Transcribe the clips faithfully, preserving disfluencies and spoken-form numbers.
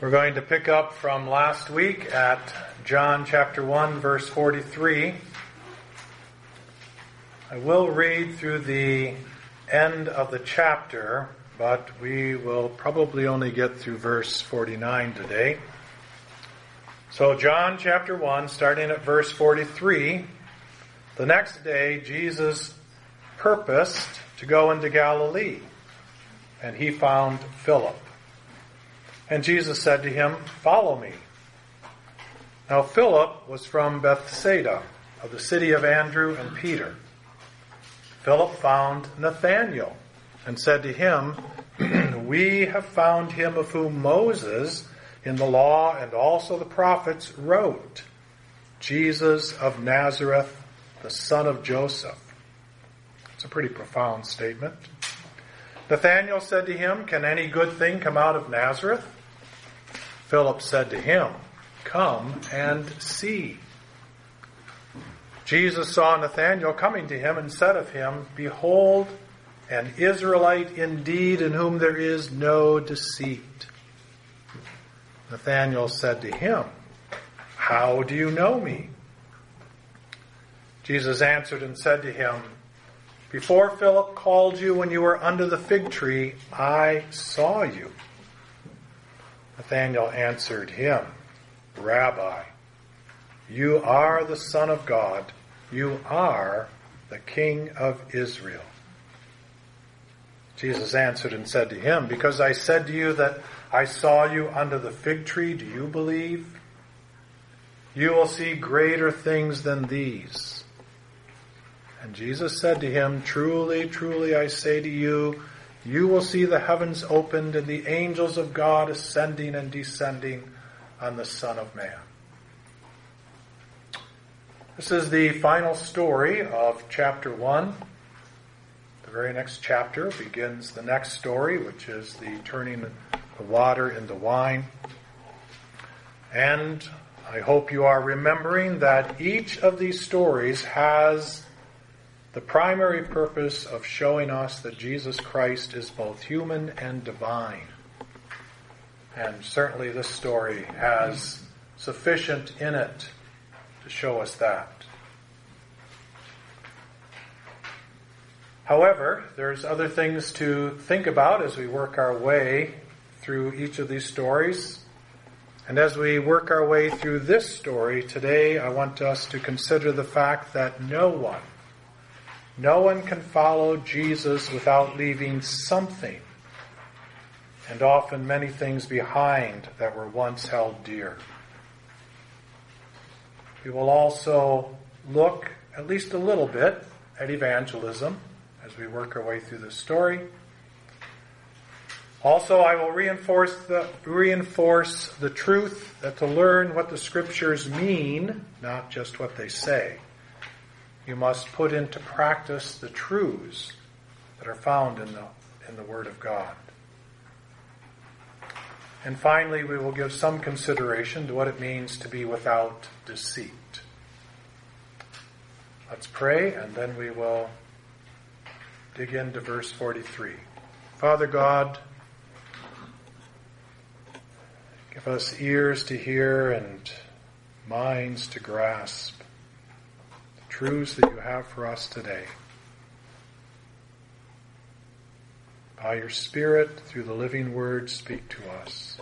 We're going to pick up from last week at John chapter one, verse forty-three. I will read through the end of the chapter, but we will probably only get through verse forty-nine today. So John chapter one, starting at verse forty-three. The next day, Jesus purposed to go into Galilee, and he found Philip. And Jesus said to him, "Follow me." Now Philip was from Bethsaida, of the city of Andrew and Peter. Philip found Nathanael and said to him, "We have found him of whom Moses in the law and also the prophets wrote, Jesus of Nazareth, the son of Joseph." It's a pretty profound statement. Nathanael said to him, "Can any good thing come out of Nazareth?" Philip said to him, "Come and see." Jesus saw Nathanael coming to him and said of him, "Behold, an Israelite indeed, in whom there is no deceit." Nathanael said to him, "How do you know me?" Jesus answered and said to him, "Before Philip called you when you were under the fig tree, I saw you." Nathanael answered him, "Rabbi, you are the Son of God. You are the King of Israel." Jesus answered and said to him, "Because I said to you that I saw you under the fig tree, do you believe? You will see greater things than these." And Jesus said to him, "Truly, truly, I say to you, you will see the heavens opened and the angels of God ascending and descending on the Son of Man." This is the final story of chapter one. The very next chapter begins the next story, which is the turning the water into wine. And I hope you are remembering that each of these stories has the primary purpose of showing us that Jesus Christ is both human and divine. And certainly this story has sufficient in it to show us that. However, there's other things to think about as we work our way through each of these stories. And as we work our way through this story today, I want us to consider the fact that no one No one can follow Jesus without leaving something, and often many things behind that were once held dear. We will also look at least a little bit at evangelism as we work our way through this story. Also, I will reinforce the, reinforce the truth that to learn what the Scriptures mean, not just what they say, you must put into practice the truths that are found in the, in the Word of God. And finally, we will give some consideration to what it means to be without deceit. Let's pray, and then we will dig into verse forty-three. Father God, give us ears to hear and minds to grasp truths that you have for us today. By your Spirit, through the living Word, speak to us.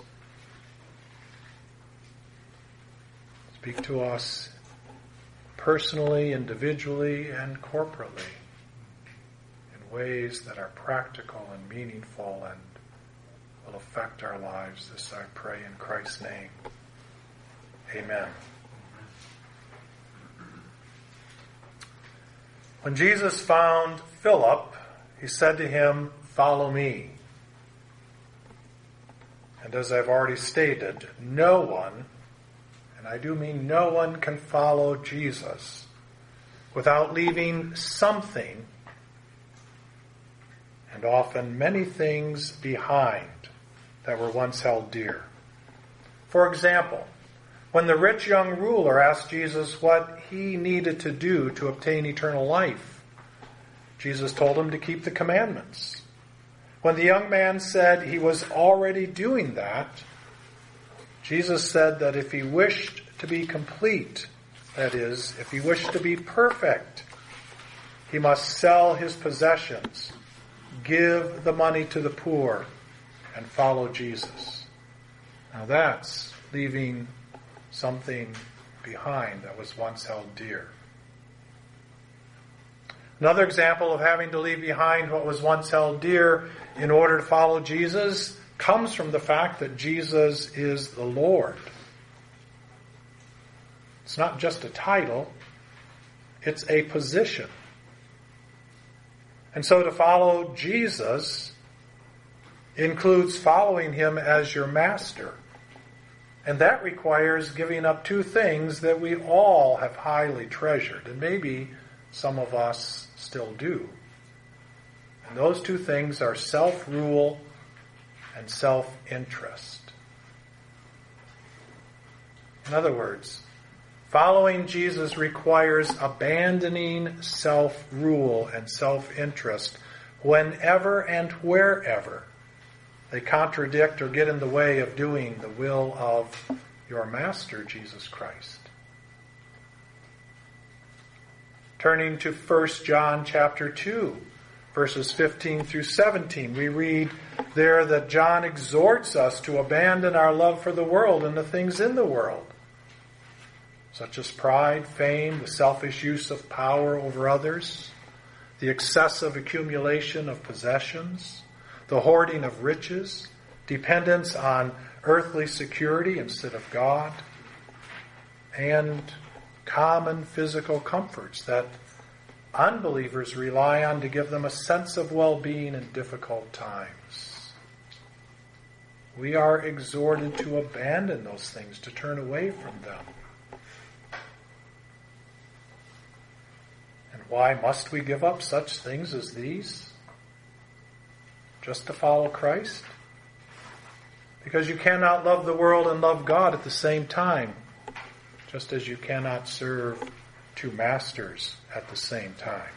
Speak to us personally, individually, and corporately in ways that are practical and meaningful and will affect our lives. This I pray in Christ's name. Amen. When Jesus found Philip, he said to him, "Follow me." And as I've already stated, no one, and I do mean no one, can follow Jesus without leaving something, and often many things, behind that were once held dear. For example, when the rich young ruler asked Jesus what he needed to do to obtain eternal life, Jesus told him to keep the commandments. When the young man said he was already doing that, Jesus said that if he wished to be complete, that is, if he wished to be perfect, he must sell his possessions, give the money to the poor, and follow Jesus. Now that's leaving something behind that was once held dear. Another example of having to leave behind what was once held dear in order to follow Jesus comes from the fact that Jesus is the Lord. It's not just a title, it's a position. And so to follow Jesus includes following him as your master. And that requires giving up two things that we all have highly treasured, and maybe some of us still do. And those two things are self-rule and self-interest. In other words, following Jesus requires abandoning self-rule and self-interest whenever and wherever they contradict or get in the way of doing the will of your Master, Jesus Christ. Turning to First John chapter two, verses fifteen through seventeen, we read there that John exhorts us to abandon our love for the world and the things in the world, such as pride, fame, the selfish use of power over others, the excessive accumulation of possessions, the hoarding of riches, dependence on earthly security instead of God, and common physical comforts that unbelievers rely on to give them a sense of well-being in difficult times. We are exhorted to abandon those things, to turn away from them. And why must we give up such things as these? Just to follow Christ? Because you cannot love the world and love God at the same time, just as you cannot serve two masters at the same time.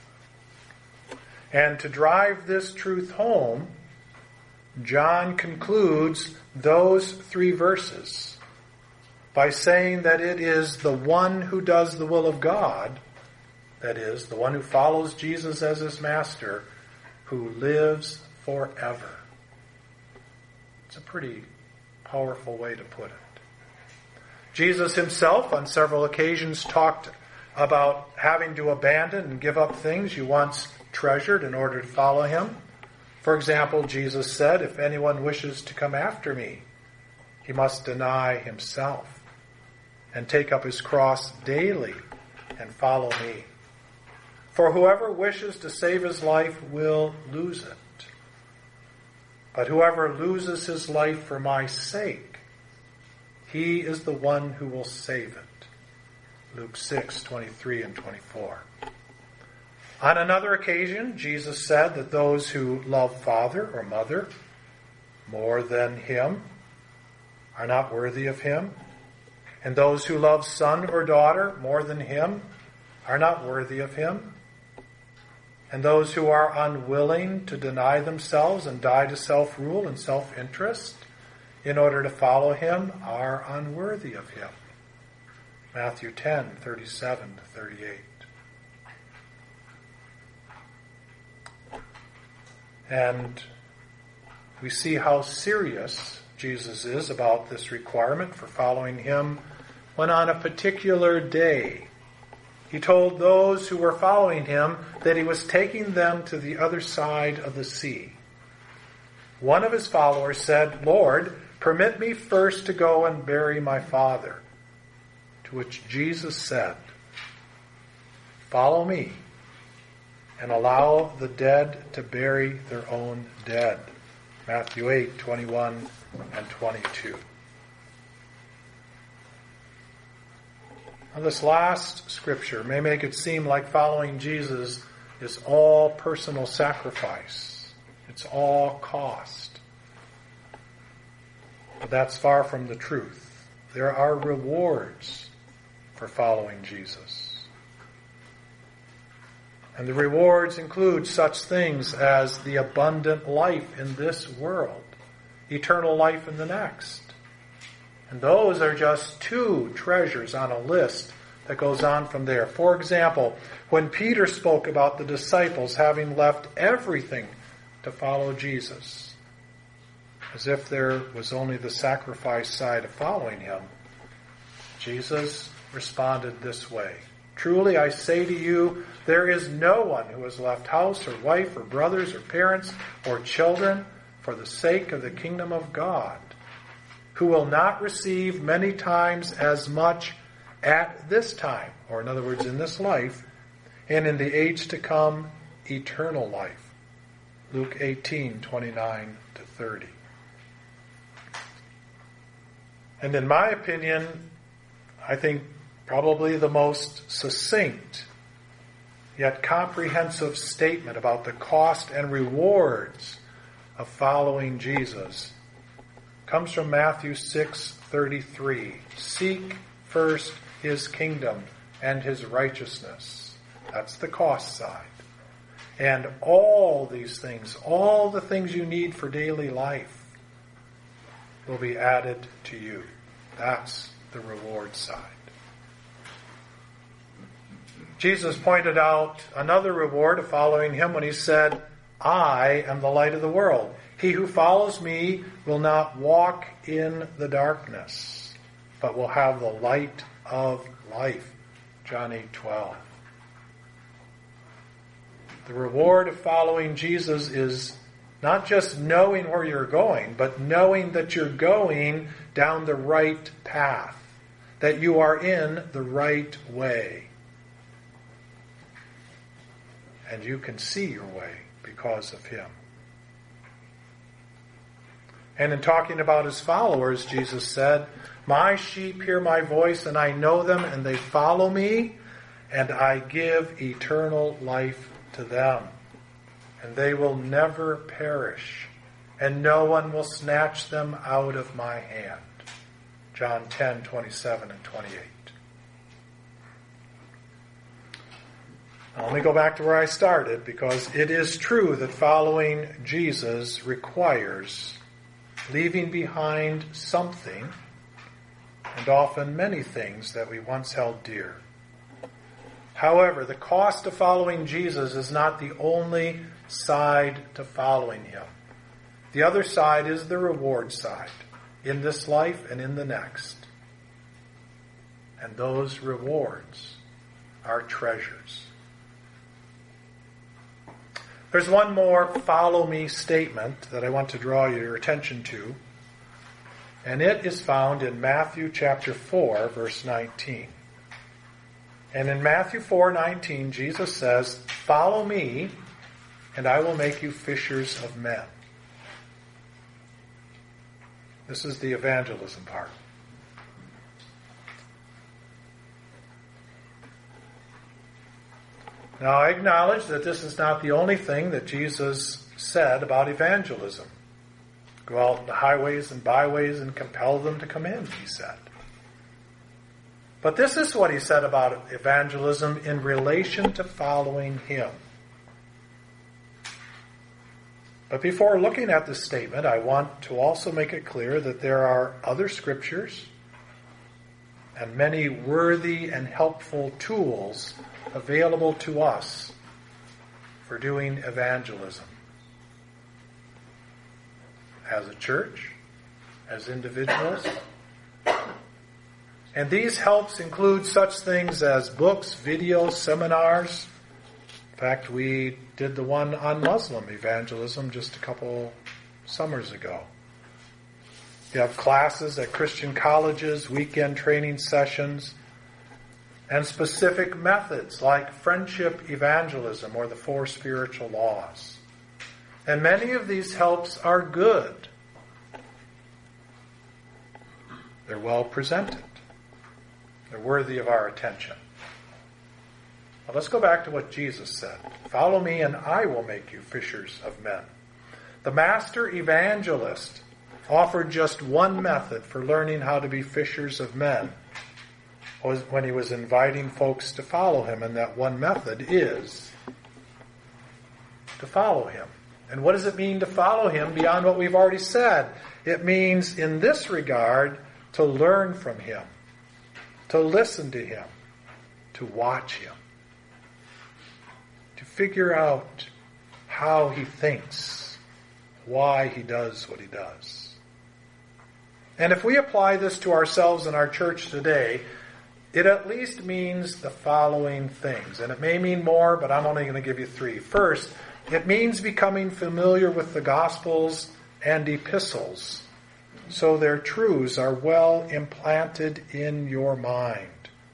And to drive this truth home, John concludes those three verses by saying that it is the one who does the will of God, that is, the one who follows Jesus as his master, who lives forever. It's a pretty powerful way to put it. Jesus himself on several occasions talked about having to abandon and give up things you once treasured in order to follow him. For example, Jesus said, "If anyone wishes to come after me, he must deny himself and take up his cross daily and follow me. For whoever wishes to save his life will lose it. But whoever loses his life for my sake, he is the one who will save it." Luke six, twenty-three and twenty-four. On another occasion, Jesus said that those who love father or mother more than him are not worthy of him, and those who love son or daughter more than him are not worthy of him, and those who are unwilling to deny themselves and die to self-rule and self-interest in order to follow him are unworthy of him. Matthew ten, thirty-seven to thirty-eight. And we see how serious Jesus is about this requirement for following him when on a particular day he told those who were following him that he was taking them to the other side of the sea. One of his followers said, "Lord, permit me first to go and bury my father." To which Jesus said, "Follow me and allow the dead to bury their own dead." Matthew eight, twenty-one and twenty-two. Now, this last scripture may make it seem like following Jesus is all personal sacrifice. It's all cost. But that's far from the truth. There are rewards for following Jesus. And the rewards include such things as the abundant life in this world, eternal life in the next, And those are just two treasures on a list that goes on from there. For example, when Peter spoke about the disciples having left everything to follow Jesus, as if there was only the sacrifice side of following him, Jesus responded this way: "Truly I say to you, there is no one who has left house or wife or brothers or parents or children for the sake of the kingdom of God, who will not receive many times as much at this time," or in other words, in this life, "and in the age to come, eternal life." Luke eighteen, twenty-nine to thirty. And in my opinion, I think probably the most succinct yet comprehensive statement about the cost and rewards of following Jesus comes from Matthew six thirty-three. "Seek first his kingdom and his righteousness." That's the cost side. "And all these things, all the things you need for daily life, will be added to you." That's the reward side. Jesus pointed out another reward of following him when he said, "I am the light of the world. He who follows me will not walk in the darkness, but will have the light of life." John eight twelve. The reward of following Jesus is not just knowing where you're going, but knowing that you're going down the right path, that you are in the right way. And you can see your way because of him. And in talking about his followers, Jesus said, "My sheep hear my voice, and I know them, and they follow me, and I give eternal life to them. And they will never perish, and no one will snatch them out of my hand." John ten, twenty-seven and twenty-eight. Now, let me go back to where I started, because it is true that following Jesus requires leaving behind something, and often many things, that we once held dear. However, the cost of following Jesus is not the only side to following him. The other side is the reward side, in this life and in the next. And those rewards are treasures. There's one more follow me statement that I want to draw your attention to, and it is found in Matthew chapter four, verse nineteen. And in Matthew four nineteen, Jesus says, "Follow me, and I will make you fishers of men." This is the evangelism part. Now, I acknowledge that this is not the only thing that Jesus said about evangelism. Go out in the highways and byways and compel them to come in, he said. But this is what he said about evangelism in relation to following him. But before looking at this statement, I want to also make it clear that there are other scriptures and many worthy and helpful tools available to us for doing evangelism. As a church, as individuals. And these helps include such things as books, videos, seminars. In fact, we did the one on Muslim evangelism just a couple summers ago. You have classes at Christian colleges, weekend training sessions, and specific methods like friendship evangelism or the four spiritual laws. And many of these helps are good. They're well presented. They're worthy of our attention. Now let's go back to what Jesus said. "Follow me and I will make you fishers of men." The master evangelist offered just one method for learning how to be fishers of men when he was inviting folks to follow him, and that one method is to follow him. And what does it mean to follow him beyond what we've already said? It means, in this regard, to learn from him, to listen to him, to watch him, to figure out how he thinks, why he does what he does. And if we apply this to ourselves in our church today, it at least means the following things. And it may mean more, but I'm only going to give you three. First, it means becoming familiar with the Gospels and epistles, so their truths are well implanted in your mind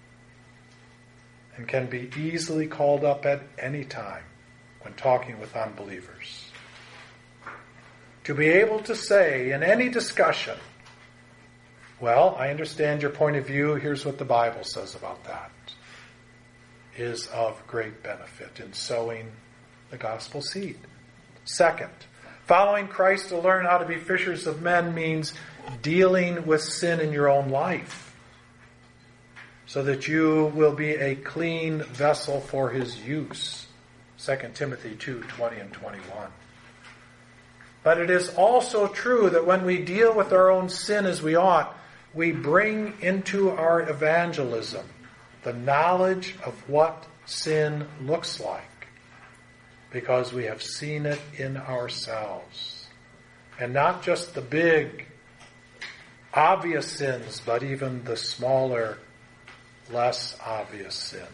and can be easily called up at any time when talking with unbelievers. To be able to say in any discussion, well, I understand your point of view, here's what the Bible says about that, is of great benefit in sowing the gospel seed. Second, following Christ to learn how to be fishers of men means dealing with sin in your own life so that you will be a clean vessel for his use. Second Timothy two, twenty and twenty-one. But it is also true that when we deal with our own sin as we ought, we bring into our evangelism the knowledge of what sin looks like, because we have seen it in ourselves. And not just the big, obvious sins, but even the smaller, less obvious sins.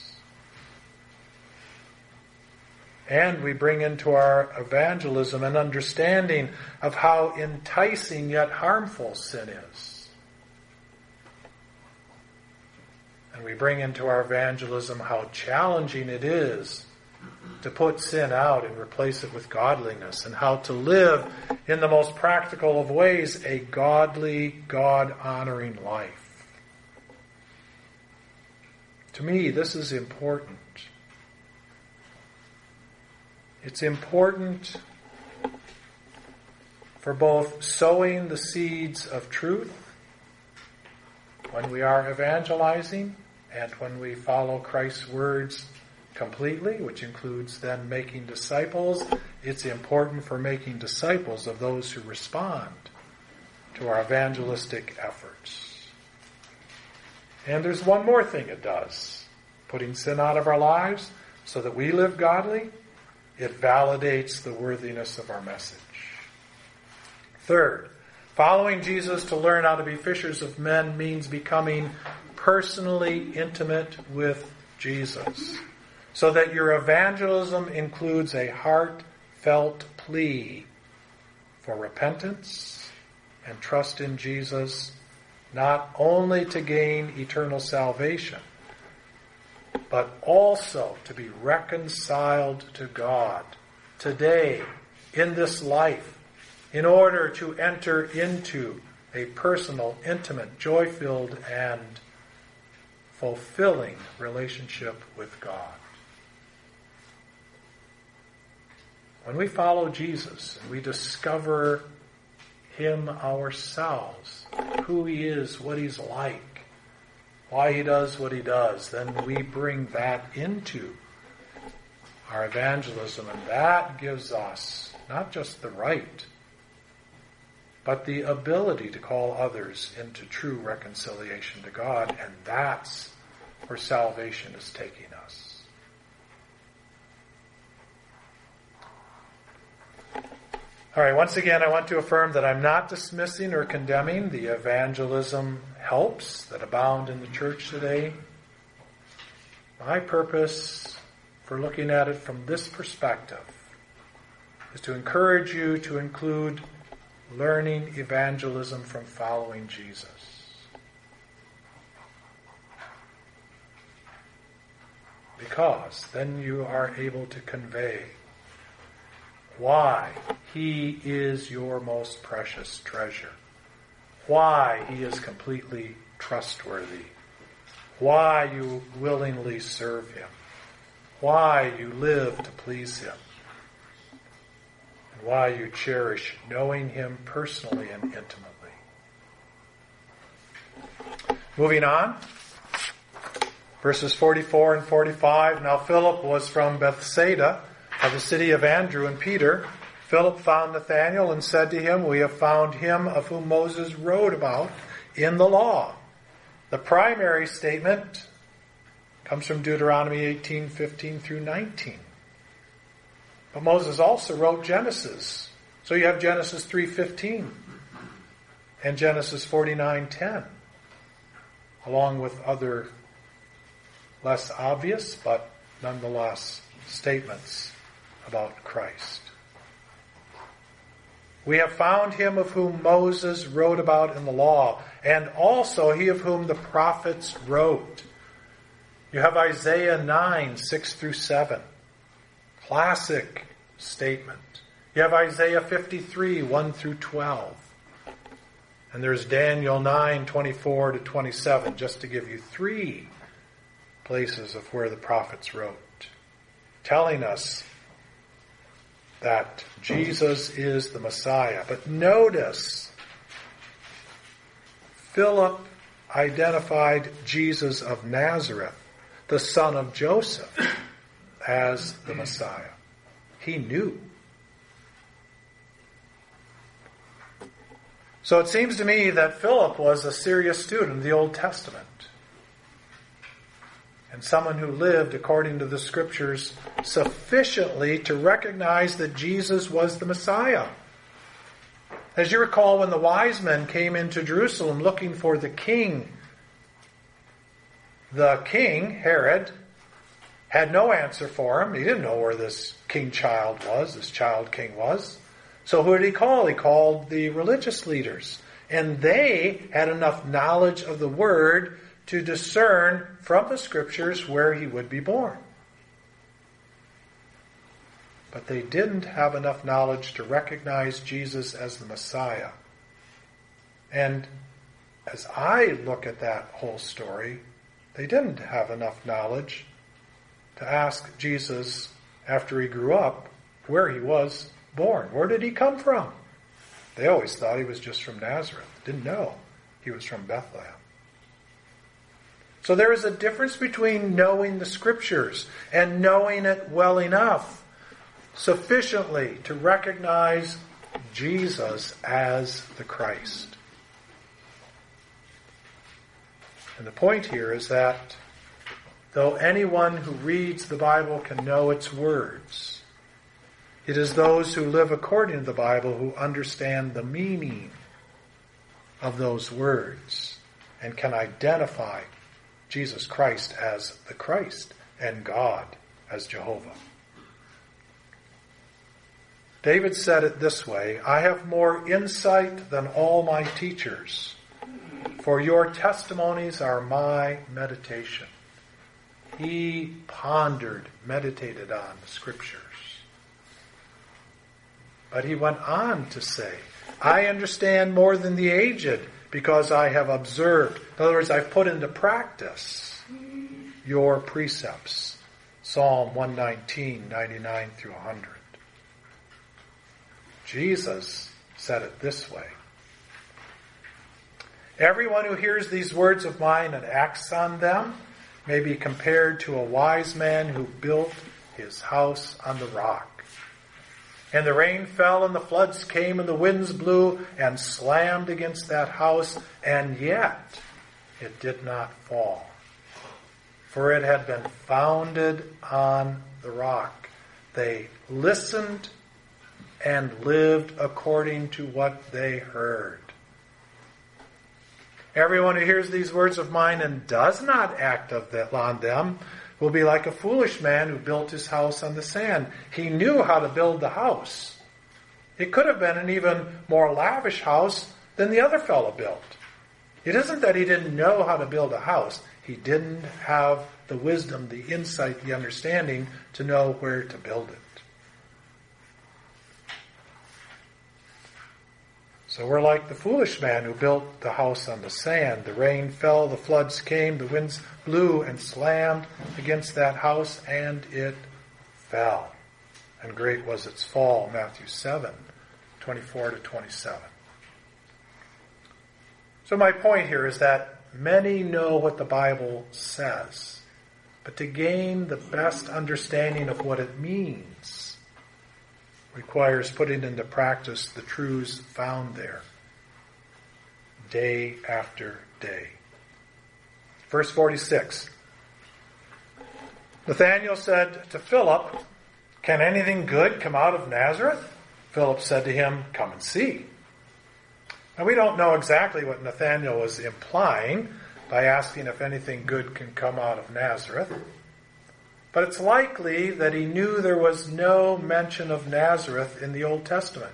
And we bring into our evangelism an understanding of how enticing yet harmful sin is. And we bring into our evangelism how challenging it is to put sin out and replace it with godliness, and how to live in the most practical of ways a godly, God-honoring life. To me, this is important. It's important for both sowing the seeds of truth when we are evangelizing and when we follow Christ's words completely, which includes then making disciples. It's important for making disciples of those who respond to our evangelistic efforts. And there's one more thing it does. Putting sin out of our lives so that we live godly, it validates the worthiness of our message. Third, following Jesus to learn how to be fishers of men means becoming personally intimate with Jesus, so that your evangelism includes a heartfelt plea for repentance and trust in Jesus, not only to gain eternal salvation, but also to be reconciled to God today, in this life, in order to enter into a personal, intimate, joy-filled, and fulfilling relationship with God. When we follow Jesus and we discover him ourselves, who he is, what he's like, why he does what he does, then we bring that into our evangelism, and that gives us not just the right, but the ability to call others into true reconciliation to God, and that's where salvation is taking us. All right, once again, I want to affirm that I'm not dismissing or condemning the evangelism helps that abound in the church today. My purpose for looking at it from this perspective is to encourage you to include learning evangelism from following Jesus. Because then you are able to convey why he is your most precious treasure, why he is completely trustworthy, why you willingly serve him, why you live to please him, and why you cherish knowing him personally and intimately. Moving on, verses forty-four and forty-five. Now Philip was from Bethsaida, of the city of Andrew and Peter, Philip found Nathanael and said to him, "We have found him of whom Moses wrote about in the law." The primary statement comes from Deuteronomy eighteen, fifteen through nineteen. But Moses also wrote Genesis. So you have Genesis three fifteen and Genesis forty-nine ten, along with other less obvious but nonetheless statements about Christ. We have found him of whom Moses wrote about in the law, and also he of whom the prophets wrote. You have Isaiah nine, six through seven. Classic statement. You have Isaiah fifty-three, one through twelve. And there's Daniel nine, twenty-four to twenty-seven, just to give you three places of where the prophets wrote, telling us that Jesus is the Messiah. But notice, Philip identified Jesus of Nazareth, the son of Joseph, as the Messiah. He knew. So it seems to me that Philip was a serious student of the Old Testament, and someone who lived according to the Scriptures sufficiently to recognize that Jesus was the Messiah. As you recall, when the wise men came into Jerusalem looking for the king, the king, Herod, had no answer for him. He didn't know where this king child was, this child king was. So who did he call? He called the religious leaders. And they had enough knowledge of the Word to discern from the Scriptures where he would be born. But they didn't have enough knowledge to recognize Jesus as the Messiah. And as I look at that whole story, they didn't have enough knowledge to ask Jesus, after he grew up, where he was born. Where did he come from? They always thought he was just from Nazareth. Didn't know he was from Bethlehem. So there is a difference between knowing the Scriptures and knowing it well enough, sufficiently to recognize Jesus as the Christ. And the point here is that though anyone who reads the Bible can know its words, it is those who live according to the Bible who understand the meaning of those words and can identify Jesus Christ as the Christ and God as Jehovah. David said it this way, "I have more insight than all my teachers, for your testimonies are my meditation." He pondered, meditated on the Scriptures. But he went on to say, "I understand more than the aged, because I have observed." In other words, I've put into practice your precepts. Psalm one nineteen, ninety-nine through one hundred. Jesus said it this way, "Everyone who hears these words of mine and acts on them may be compared to a wise man who built his house on the rock. And the rain fell, and the floods came, and the winds blew and slammed against that house, and yet it did not fall. For it had been founded on the rock. They listened and lived according to what they heard. Everyone who hears these words of mine and does not act on them will be like a foolish man who built his house on the sand." He knew how to build the house. It could have been an even more lavish house than the other fellow built. It isn't that he didn't know how to build a house. He didn't have the wisdom, the insight, the understanding to know where to build it. So we're like the foolish man who built the house on the sand. The rain fell, the floods came, the winds blew and slammed against that house, and it fell. And great was its fall. Matthew seven, twenty-four to twenty-seven. So my point here is that many know what the Bible says, but to gain the best understanding of what it means, requires putting into practice the truths found there, day after day. Verse forty-six. Nathanael said to Philip, "Can anything good come out of Nazareth?" Philip said to him, "Come and see." Now we don't know exactly what Nathanael was implying by asking if anything good can come out of Nazareth. But it's likely that he knew there was no mention of Nazareth in the Old Testament.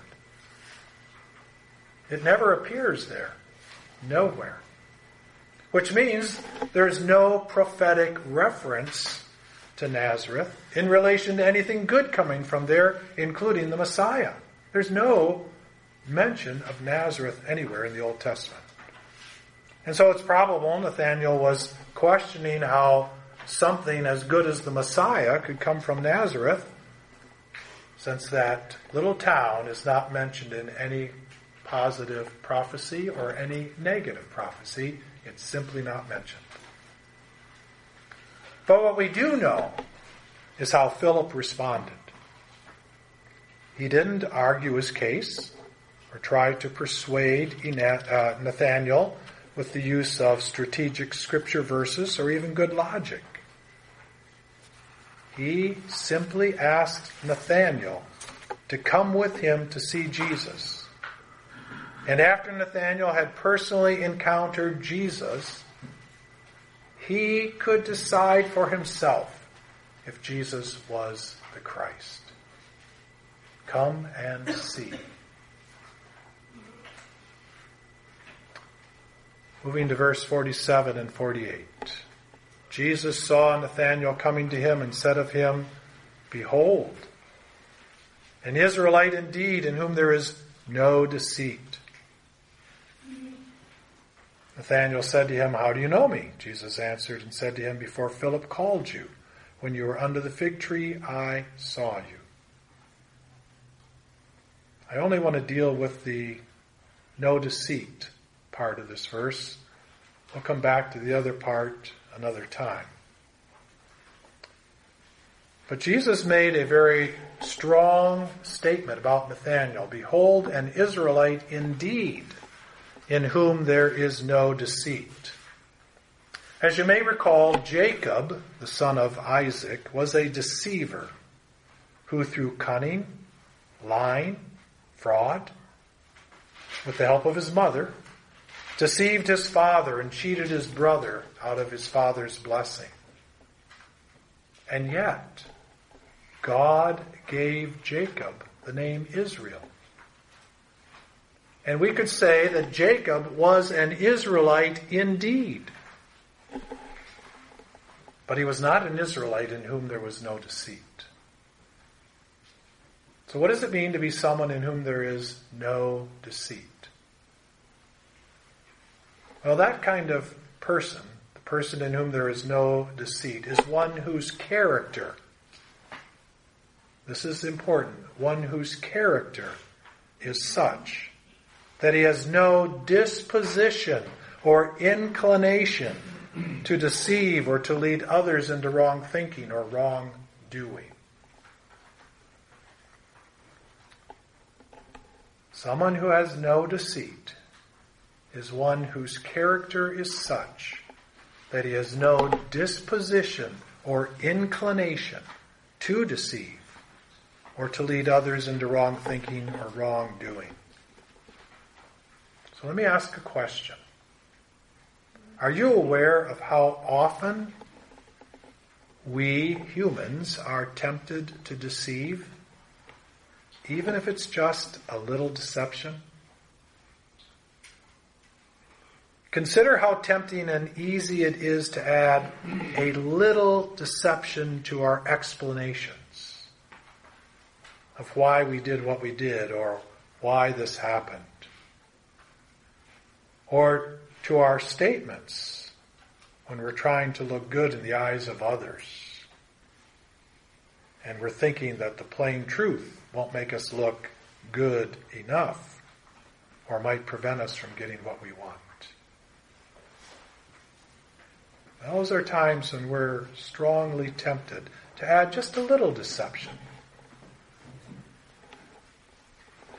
It never appears there. Nowhere. Which means there's no prophetic reference to Nazareth in relation to anything good coming from there, including the Messiah. There's no mention of Nazareth anywhere in the Old Testament. And so it's probable Nathanael was questioning how something as good as the Messiah could come from Nazareth, since that little town is not mentioned in any positive prophecy or any negative prophecy. It's simply not mentioned. But what we do know is how Philip responded. He didn't argue his case or try to persuade Nathanael with the use of strategic scripture verses or even good logic. He simply asked Nathanael to come with him to see Jesus. And after Nathanael had personally encountered Jesus, he could decide for himself if Jesus was the Christ. Come and see. Moving to verse forty-seven and forty-eight. Jesus saw Nathanael coming to him and said of him, "Behold, an Israelite indeed, in whom there is no deceit." Nathanael said to him, "How do you know me?" Jesus answered and said to him, "Before Philip called you, when you were under the fig tree, I saw you." I only want to deal with the no deceit part of this verse. We'll come back to the other part another time. But Jesus made a very strong statement about Nathanael. "Behold, an Israelite indeed, in whom there is no deceit." As you may recall, Jacob, the son of Isaac, was a deceiver who through cunning, lying, fraud, with the help of his mother, deceived his father and cheated his brother out of his father's blessing. And yet, God gave Jacob the name Israel. And we could say that Jacob was an Israelite indeed. But he was not an Israelite in whom there was no deceit. So what does it mean to be someone in whom there is no deceit? Well, that kind of person, the person in whom there is no deceit, is one whose character, this is important, one whose character is such that he has no disposition or inclination to deceive or to lead others into wrong thinking or wrong doing. Someone who has no deceit is one whose character is such that he has no disposition or inclination to deceive or to lead others into wrong thinking or wrong doing. So let me ask a question. Are you aware of how often we humans are tempted to deceive, even if it's just a little deception? Consider how tempting and easy it is to add a little deception to our explanations of why we did what we did or why this happened. Or to our statements when we're trying to look good in the eyes of others. And we're thinking that the plain truth won't make us look good enough or might prevent us from getting what we want. Those are times when we're strongly tempted to add just a little deception.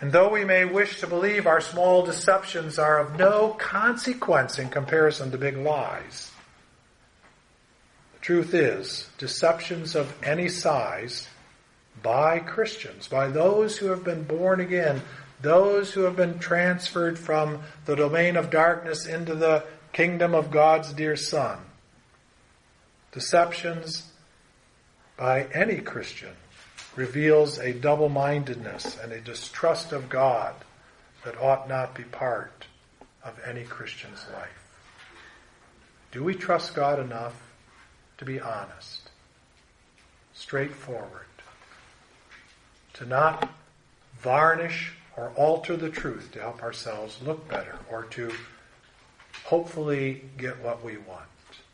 And though we may wish to believe our small deceptions are of no consequence in comparison to big lies, the truth is, deceptions of any size by Christians, by those who have been born again, those who have been transferred from the domain of darkness into the kingdom of God's dear Son, deceptions by any Christian reveals a double-mindedness and a distrust of God that ought not be part of any Christian's life. Do we trust God enough to be honest, straightforward, to not varnish or alter the truth to help ourselves look better or to hopefully get what we want?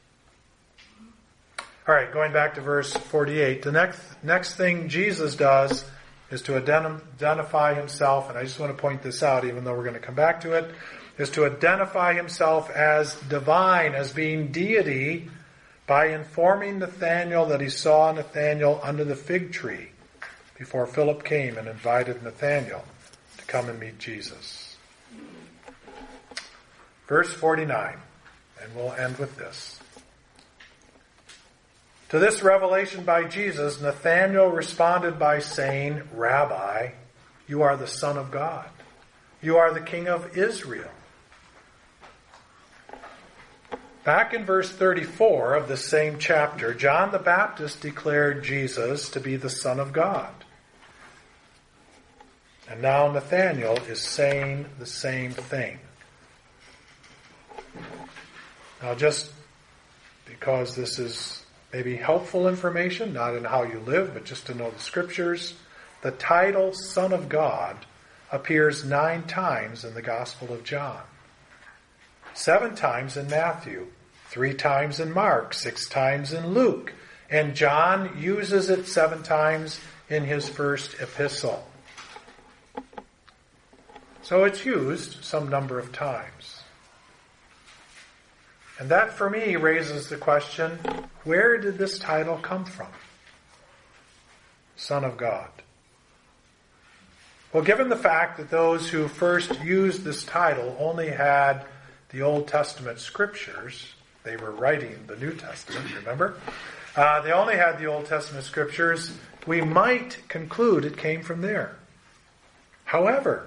All right, going back to verse forty-eight, the next next thing Jesus does is to identify himself, and I just want to point this out even though we're going to come back to it, is to identify himself as divine, as being deity, by informing Nathanael that he saw Nathanael under the fig tree before Philip came and invited Nathanael to come and meet Jesus. Verse forty-nine, and we'll end with this. To this revelation by Jesus, Nathanael responded by saying, Rabbi, you are the Son of God. You are the King of Israel. Back in verse thirty-four of the same chapter, John the Baptist declared Jesus to be the Son of God. And now Nathanael is saying the same thing. Now just because this is maybe helpful information, not in how you live, but just to know the Scriptures, the title Son of God appears nine times in the Gospel of John. Seven times in Matthew, three times in Mark, six times in Luke, and John uses it seven times in his first epistle. So it's used some number of times. And that, for me, raises the question, where did this title come from? Son of God. Well, given the fact that those who first used this title only had the Old Testament scriptures, they were writing the New Testament, remember? Uh, they only had the Old Testament scriptures, we might conclude it came from there. However,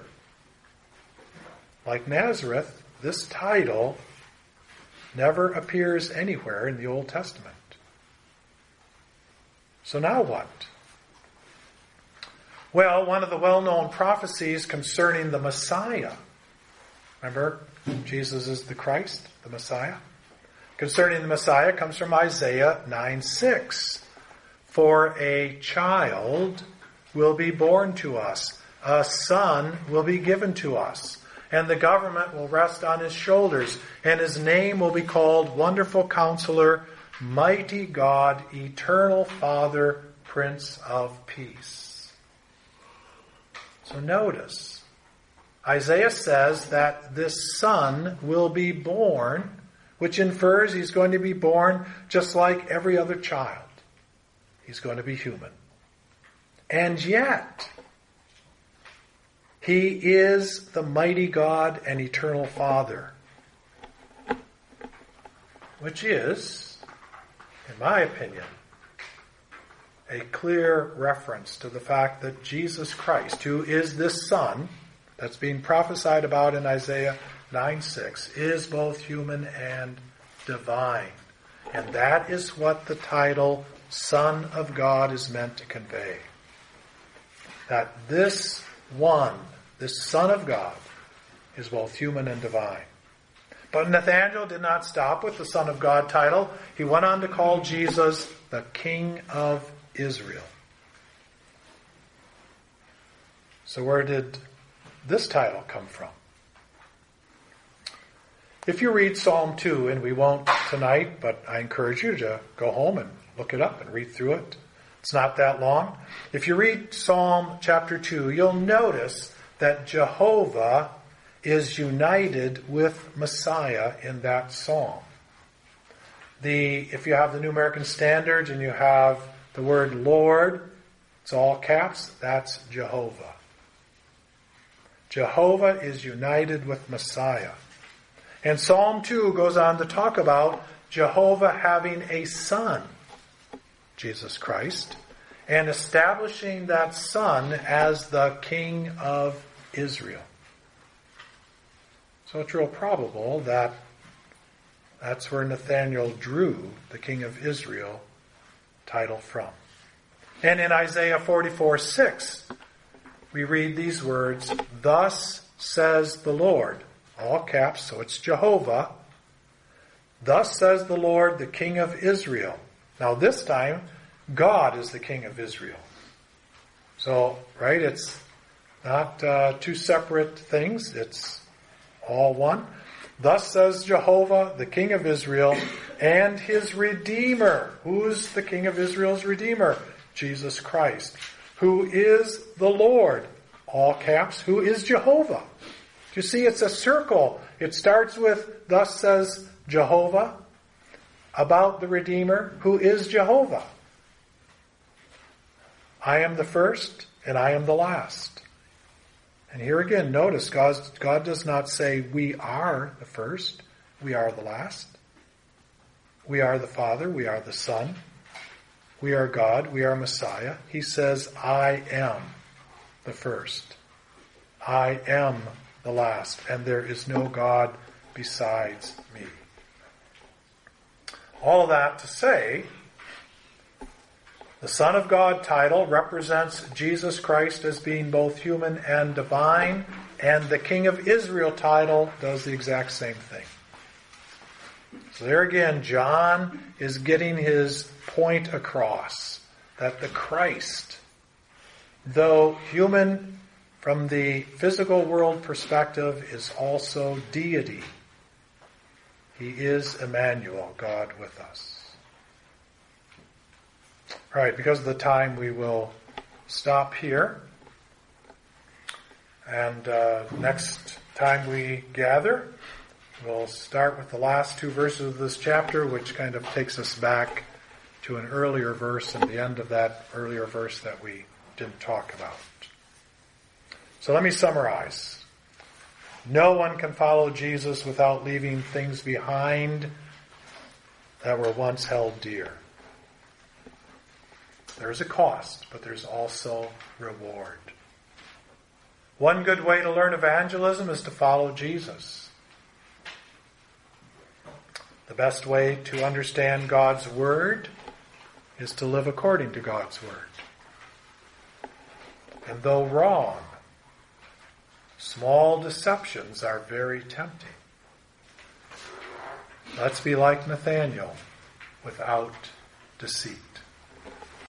like Nazareth, this title never appears anywhere in the Old Testament. So now what? Well, one of the well-known prophecies concerning the Messiah, remember, Jesus is the Christ, the Messiah? Concerning the Messiah comes from Isaiah nine six. For a child will be born to us, a son will be given to us, and the government will rest on his shoulders, and his name will be called Wonderful Counselor, Mighty God, Eternal Father, Prince of Peace. So notice, Isaiah says that this son will be born, which infers he's going to be born just like every other child. He's going to be human. And yet, he is the mighty God and eternal Father, which is, in my opinion, a clear reference to the fact that Jesus Christ, who is this Son that's being prophesied about in Isaiah nine six, is both human and divine. And that is what the title Son of God is meant to convey. That this one, this Son of God, is both human and divine. But Nathanael did not stop with the Son of God title. He went on to call Jesus the King of Israel. So where did this title come from? If you read Psalm two, and we won't tonight, but I encourage you to go home and look it up and read through it. It's not that long. If you read Psalm chapter two, you'll notice that Jehovah is united with Messiah in that psalm. The, if you have the New American Standard and you have the word Lord, it's all caps, that's Jehovah. Jehovah is united with Messiah. And Psalm two goes on to talk about Jehovah having a son, Jesus Christ, and establishing that son as the King of Israel. So it's real probable that that's where Nathaniel drew the King of Israel title from. And in Isaiah forty-four six, we read these words, "Thus says the Lord," all caps, so it's Jehovah. "Thus says the Lord, the King of Israel." Now this time, God is the King of Israel. So, right, it's not uh, two separate things. It's all one. "Thus says Jehovah, the King of Israel, and his Redeemer." Who's the King of Israel's Redeemer? Jesus Christ. "Who is the Lord?" All caps. Who is Jehovah? You see, it's a circle. It starts with, "Thus says Jehovah," about the Redeemer, who is Jehovah. I am the first, and I am the last. And here again, notice, God, God does not say, we are the first, we are the last. We are the Father, we are the Son. We are God, we are Messiah. He says, I am the first. I am the last, and there is no God besides me. All of that to say, the Son of God title represents Jesus Christ as being both human and divine, and the King of Israel title does the exact same thing. So there again, John is getting his point across, that the Christ, though human from the physical world perspective, is also deity. He is Emmanuel, God with us. All right, because of the time, we will stop here. And uh, next time we gather, we'll start with the last two verses of this chapter, which kind of takes us back to an earlier verse and the end of that earlier verse that we didn't talk about. So let me summarize. No one can follow Jesus without leaving things behind that were once held dear. There's a cost, but there's also reward. One good way to learn evangelism is to follow Jesus. The best way to understand God's Word is to live according to God's Word. And though wrong, small deceptions are very tempting. Let's be like Nathaniel, without deceit.